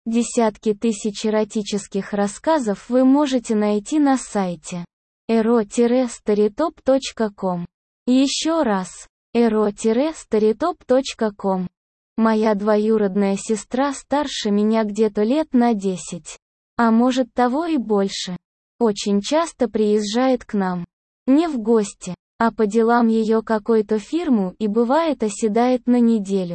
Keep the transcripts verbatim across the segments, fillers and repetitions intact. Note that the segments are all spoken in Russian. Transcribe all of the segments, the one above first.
Десятки тысяч эротических рассказов вы можете найти на сайте эро старитоп точка ком. Еще раз, эро старитоп точка ком. Моя двоюродная сестра старше меня где-то лет на десять. А может того и больше. Очень часто приезжает к нам. Не в гости, а по делам ее какой-то фирму и бывает оседает на неделю.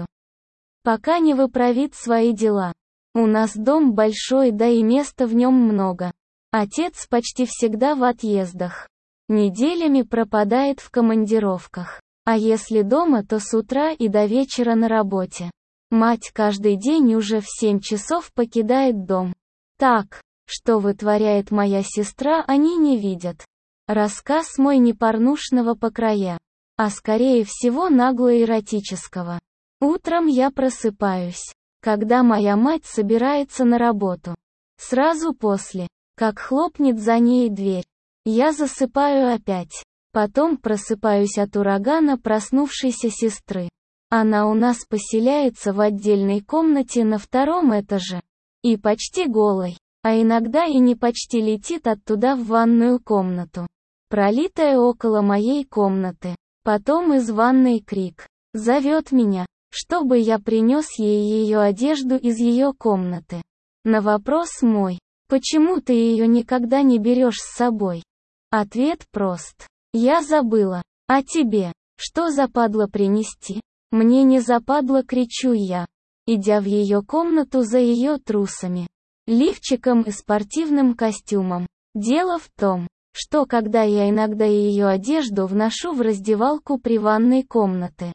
Пока не выправит свои дела. У нас дом большой, да и места в нем много. Отец почти всегда в отъездах. Неделями пропадает в командировках. А если дома, то с утра и до вечера на работе. Мать каждый день уже в семь часов покидает дом. Так, что вытворяет моя сестра, они не видят. Рассказ мой не порнушного покроя, а скорее всего нагло-эротического. Утром я просыпаюсь, когда моя мать собирается на работу. Сразу после, как хлопнет за ней дверь, я засыпаю опять. Потом просыпаюсь от урагана проснувшейся сестры. Она у нас поселяется в отдельной комнате на втором этаже. И почти голой, а иногда и не почти летит оттуда в ванную комнату, пролитая около моей комнаты. Потом из ванной крик. Зовет меня, чтобы я принес ей ее одежду из ее комнаты. На вопрос мой, почему ты ее никогда не берешь с собой? Ответ прост. Я забыла. А тебе, что западло принести? Мне не западло, кричу я, идя в ее комнату за ее трусами, лифчиком и спортивным костюмом. Дело в том, что когда я иногда ее одежду вношу в раздевалку при ванной комнаты,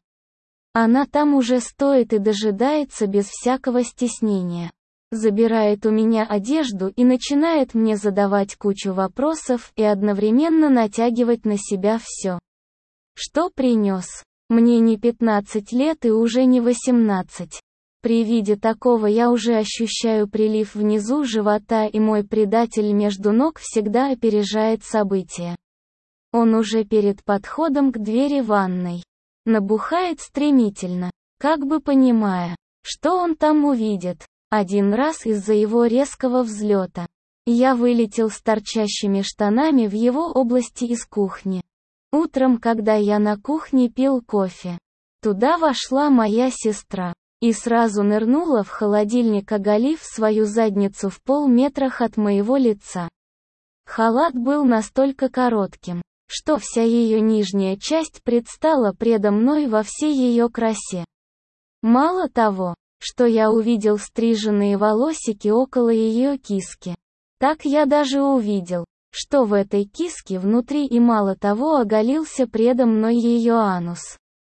она там уже стоит и дожидается без всякого стеснения. Забирает у меня одежду и начинает мне задавать кучу вопросов и одновременно натягивать на себя все, что принес. Мне не пятнадцать лет и уже не восемнадцать. При виде такого я уже ощущаю прилив внизу живота, и мой предатель между ног всегда опережает события. Он уже перед подходом к двери ванной набухает стремительно, как бы понимая, что он там увидит. Один раз из-за его резкого взлета я вылетел с торчащими штанами в его области из кухни. Утром, когда я на кухне пил кофе, туда вошла моя сестра и сразу нырнула в холодильник, оголив свою задницу в полметрах от моего лица. Халат был настолько коротким, что вся ее нижняя часть предстала предо мной во всей ее красе. Мало того, что я увидел стриженные волосики около ее киски, так я даже увидел, что в этой киске внутри, и мало того, оголился предо мной ее анус.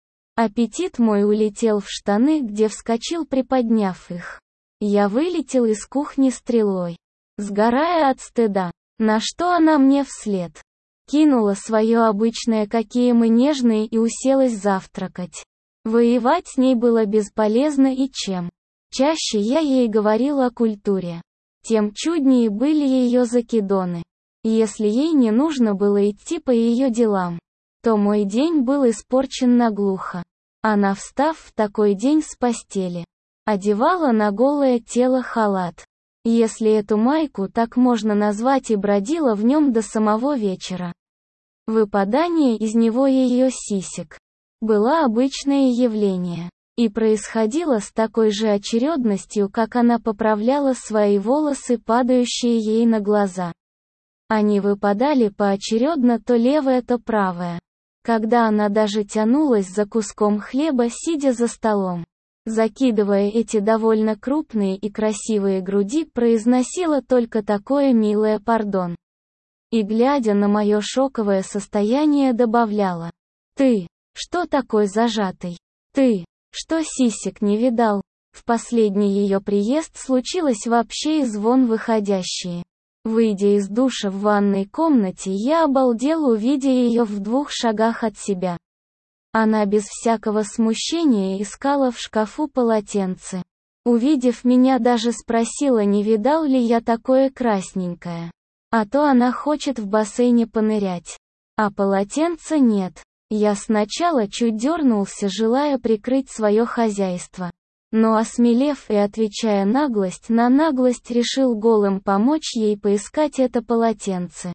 Аппетит мой улетел в штаны, где вскочил, приподняв их. Я вылетел из кухни стрелой, сгорая от стыда, на что она мне вслед кинула свое обычное «какие мы нежные» и уселась завтракать. Воевать с ней было бесполезно, и чем чаще я ей говорил о культуре, тем чуднее были ее закидоны. Если ей не нужно было идти по ее делам, то мой день был испорчен наглухо. Она, встав в такой день с постели, одевала на голое тело халат, если эту майку так можно назвать, и бродила в нем до самого вечера. Выпадание из него ее сисек было обычное явление, и происходило с такой же очередностью, как она поправляла свои волосы, падающие ей на глаза. Они выпадали поочередно, то левое, то правое. Когда она даже тянулась за куском хлеба, сидя за столом, закидывая эти довольно крупные и красивые груди, произносила только такое милое «пардон». И, глядя на мое шоковое состояние, добавляла: «Ты, что такой зажатый? Ты, что сисек не видал?» В последний ее приезд случилось вообще и звон выходящие. Выйдя из душа в ванной комнате, я обалдел, увидя ее в двух шагах от себя. Она без всякого смущения искала в шкафу полотенце. Увидев меня, даже спросила, не видал ли я такое красненькое. А то она хочет в бассейне понырять. А полотенца нет. Я сначала чуть дернулся, желая прикрыть свое хозяйство. Но осмелев и отвечая наглость на наглость, решил голым помочь ей поискать это полотенце.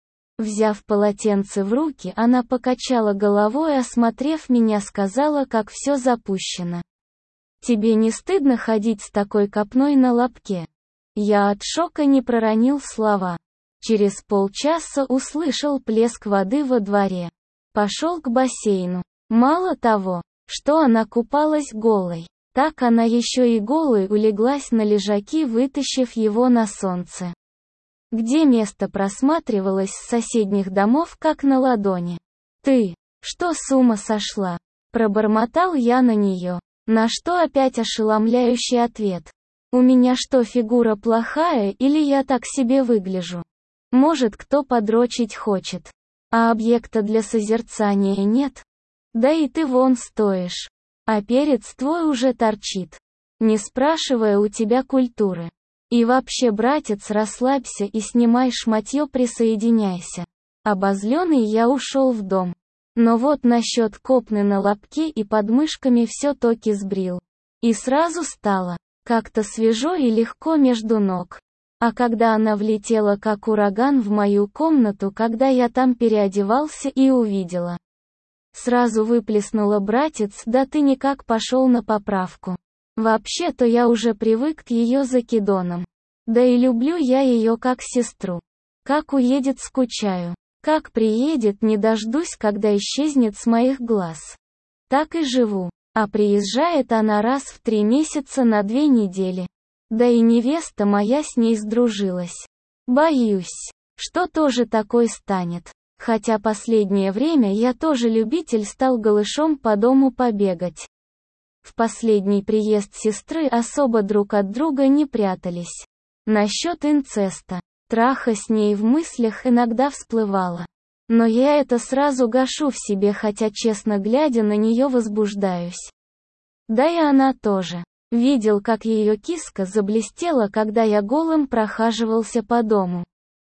Взяв полотенце в руки, она покачала головой, осмотрев меня, сказала, как все запущено. «Тебе не стыдно ходить с такой копной на лобке?» Я от шока не проронил слова. Через полчаса услышал плеск воды во дворе. Пошел к бассейну. Мало того, что она купалась голой, так она еще и голой улеглась на лежаки, вытащив его на солнце, где место просматривалось с соседних домов как на ладони. «Ты, что, с ума сошла?» Пробормотал я на нее, на что опять ошеломляющий ответ. «У меня что, фигура плохая или я так себе выгляжу? Может, кто подрочить хочет, а объекта для созерцания нет? Да и ты вон стоишь, а перец твой уже торчит, не спрашивая у тебя культуры. И вообще, братец, расслабься и снимай шматье, присоединяйся». Обозленный я ушел в дом. Но вот насчет копны на лобке и подмышками все токи сбрил. И сразу стало как-то свежо и легко между ног. А когда она влетела как ураган в мою комнату, когда я там переодевался, и увидела, сразу выплеснула: «Братец, да ты никак пошел на поправку. Вообще-то я уже привык к ее закидонам. Да и люблю я ее как сестру. Как уедет, скучаю. Как приедет, не дождусь, когда исчезнет с моих глаз. Так и живу. А приезжает она раз в три месяца на две недели. Да и невеста моя с ней сдружилась. Боюсь, что тоже такой станет. Хотя последнее время я тоже любитель стал голышом по дому побегать. В последний приезд сестры особо друг от друга не прятались. Насчет инцеста, траха с ней в мыслях иногда всплывало. Но я это сразу гашу в себе, хотя, честно глядя на нее, возбуждаюсь. Да и она тоже. Видел, как ее киска заблестела, когда я голым прохаживался по дому.